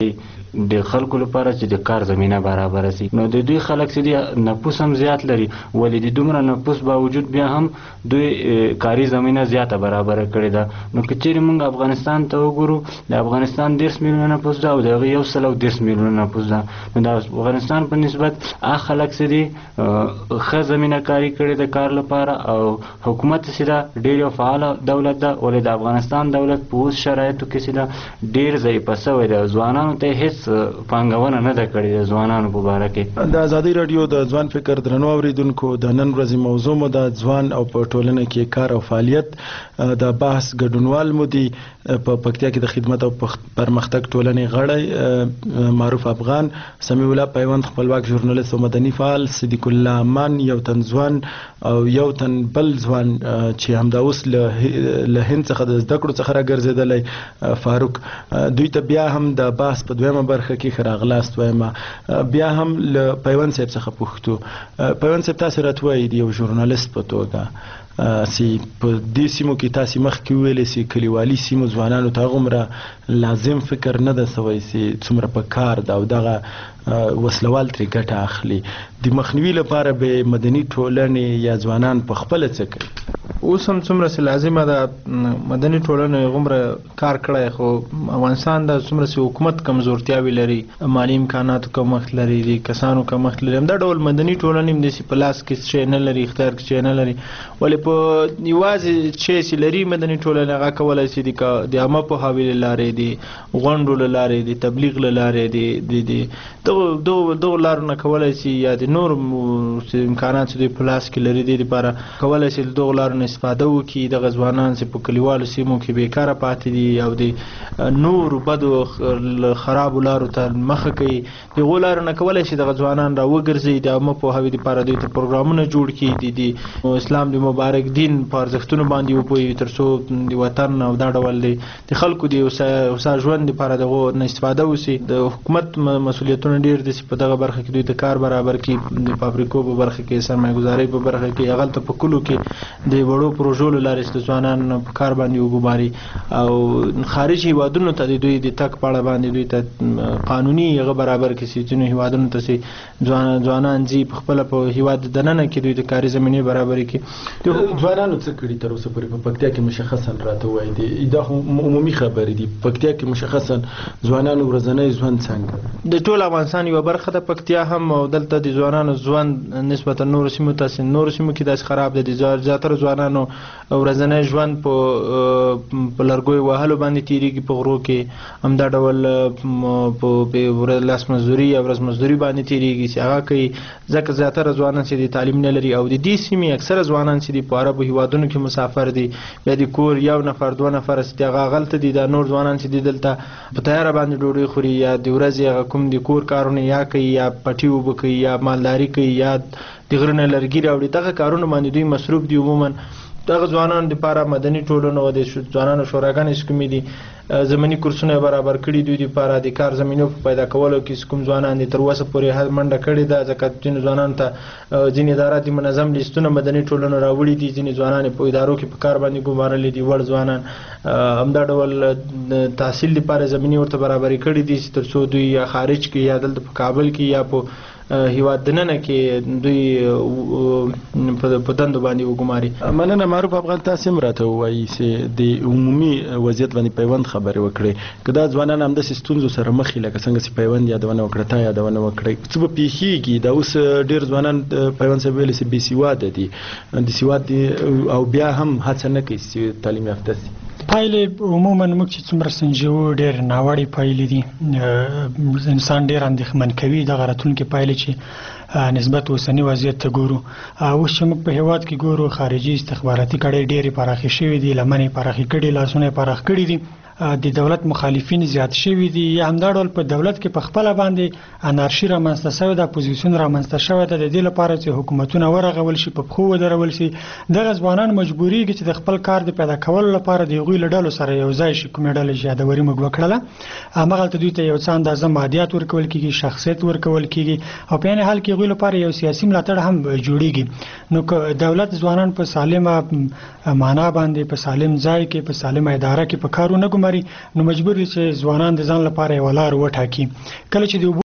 د خلکو لپاره چې د کار زمینه برابر شي. نو د دوی خلک چې دی نفوس هم زیات لري، ولې د دومره نفوس باوجود بیا هم دوی کاري زمینه زیاته برابر کړې ده. نو که چیرې موږ افغانستان ته وګورو، د افغانستان 10 میلیونه نفوس ده او د هغې 110 میلیونه نفوس ده. نو د افغانستان په نسبت هغه خلک چې دي ښه زمینه کاري کړې ده کار لپاره، او حکومت چې ده ډېر یو فعاله دولت ده، ولې د افغانستان دولت په اوس شرایطو کې چې ده ډېر ضعیفه شوی ده. ځوانانو ته هېڅ پانګونه نه ده کړې د ځوانانو په باره کې. د ازادي راډیو د ځوان فکر درنو اوریدونکو، د نن ورځې موضوع مو د ځوان او په ټولنه کې کار او فعالیت د بحث ګډونوال مو دي په پکتیا کې د خدمت او پرمختګ ټولنې غړی معروف افغان، سمیع الله پیوند خپلواک ژورنالیست او مدني فعال، صدیق الله امان یو تن ځوان او یو تن بل ځوان چې همدا اوس له هند څخه د زده کړو څخه راګرځېدلی فاروق. دوی ته بیا هم د بحث په دویمه برخه کې ښه راغلاست وایم. بیا هم له پیوند صاحب څخه پوښتو، پیوند صاحب تاسو راته وایئ د یو ژورنالیست په توګه چې په دې سیمو کې تاسو مخکې ویلې چې کلیوالي سیمو ځوانانو ته هغومره لازم فکر نه ده سوی چې څومره په کار ده او دغه وسلوال ترې ګټه اخلي. د مخنیوي لپاره به مدني ټولنې یا ځوانان په خپله څه کوي؟ اوس هم څومره چې لازمه ده مدني ټولنې هغومره کار کړی، خو افغانستان د څومره چې حکومت کمزورتیاوې لري، مالي امکاناتو کمښت لري، د کسانو کمښت لري، همدا ډول مدني ټولنې هم داسې په لاس کې شی نه لري، اختیار کې شی نه لري. ولې په یوازې شی چې لري مدني ټولنې هغه کولی شي د عامه پوهاوي له لارې، د غونډو له لارې، د تبلیغ له لارې، دغو لارو نه کولی شي یا د نور امکانات چې دوی په لاس کې لري دې لپاره کولی شي له دغو لارو نه استفاده وکړي. دغه ځوانان چې په کلیوالو سیمو کې بیکاره پاتې دي او د نورو بدو خرابو لارو ته مخه کوي، دغو لارو نه کولی شي دغه ځوانان را وګرځي، د عامه پوهاوي دپاره دوی ته پروګرامونه جوړ کړي، د اسلام د مبارک دین په ارزښتونو باندې وپوهوي، تر څو د وطن او دا ډول د خلکو د هوسا ژوند دپاره دغو نه استفاده وشي. د حکومت مسؤلیتونه ډېر دي چې په دغه برخه کې دوی ته کار برابر کړي، د فابریکو په برخه کې، سرمایه ګزارۍ په برخه کې، هغلته په کلو کې د وړو پروژو له لارې چې د ځوانانو په کار باندې وګماري، او خارج هیوادونو ته د دوی د تګ په اړه باندې دوی ته قانوني هغه برابر کړي چې ځینو هیوادونو ته چې ځوانان ځي په خپله په هیواد دننه کې دوی د کاري زمینې برابرې کړي. ځوانانو څه کړي تر اوسه پورې په پکتیا کې مشخصا راته ووایي؟ دا عمومي خبرې دي. پکتیا کې مشخصا ځوانانو ورځنی ژوند څنګه د ټول افغانستان یوه برخه ده پکتیا هم، او دلته د ځوانانو ژوند نسبتا نورو سیمو ته نورو سیمو کې داسې خراب ده. د زیاتره ځوانانو ورځنی ژوند په لرګیو وهلو باندې تېرېږي، په غرو کې همدا ډول په لاس مزدوري یا ورځ مزدوري باندې تېرېږي چې هغه کوي، ځکه زیاتره ځوانان چې د تعلیم نه لري، او د دې سیمې اکثره ځوانان چې د په عربو هیوادونو کې مسافر دي، بیا د کور یو نفر دوه نفر چې هغه هغلته دي، دا نور ځوانان چې دي دلته په تیاره باندې ډوډۍ خوري، یا د ورځې هغه کوم د کور کارونه یا کوي، یا پټي اوبه کوي، یا مالداري کوي، یا د غره نه لرګي راوړي. دغه کارونه باندې دوی مصروف دي. عموما دغه ځوانانو دپاره مدني ټولنو او د ځوانانو شوراګانې چې کومې دي زمیني کورسونه برابر کړي، دوی دپاره د کار زمینو په پیدا کولو کې چې کوم ځوانان دي تر اوسه پورې منډه کړې ده، ځکه ځینې ځوانانو ته ځینې ادارات د منظم لیستونه مدني ټولنو راوړي دي، ځینې ځوانان په ادارو کې په کار باندې ګمارلي دي، وړ ځوانان همدا ډول تحصیل دپاره زمینې ورته برابرې کړي دي چې تر څو دوی یا خارج کې یا دلته په کابل کې یا په هیواد دننه کې دوی په دندو باندې وګماري. مننه معروف افغان. تاسو هم راته ووایي چې د عمومي وضعیت باندې پیوند خبرې وکړئ، که دا ځوانان همداسې ستونزو سره مخ وي لکه څنګه چې پیوند یادونه وکړه، تا یادونه وکړئ، څه به پیښیږي؟ دا اوس ډېر ځوانان پیوند صاحب ویلي چې بې سواده دي، د سواد دي او بیا هم هڅه نه کوي چې تعلیم یافته شي. پایلې عموما موږ چې څومره سنجوو ډېر ناوړې پایلې دي، انسان ډېر اندېښمن کوي دغه راتلونکې پایلې چې نسبت اوسني وضعیت ته ګورو. اوس چې موږ په هیواد کې ګورو خارجي استخباراتي کړۍ ډېرې پراخې شوې دي، لمنې پراخې کړي، لاسونه یې پراخ کړي دي، د دولت مخالفین زیات شوي دي، یا همدا ډول په دولت کې په خپله باندې انارشي رامنځته شوې ده، اپوزیسیون رامنځته شوې ده، د دې لپاره چې حکومتونه ورغول شي، په پښو ودرول شي. دغه ځوانان مجبوریږي چې د خپل کار د پیدا کولو لپاره د هغوی له ډلو سره یو ځای شي. کومې ډلې چې یادوري موږ وکړله، همغلته دوی ته یو څه اندازه مادیات ورکول کېږي، شخصیت ورکول کېږي، او په عین حال کې هغوی لپاره یو سیاسي ملاتړ هم جوړیږي. نو که دولت ځوانان په سالمه معنا باندې په سالم ځای کې په سالمه اداره کې په کار ونه مري نو مجبور دي چې ځوانان د ځان لپاره یو لار وټاکي. کله چې د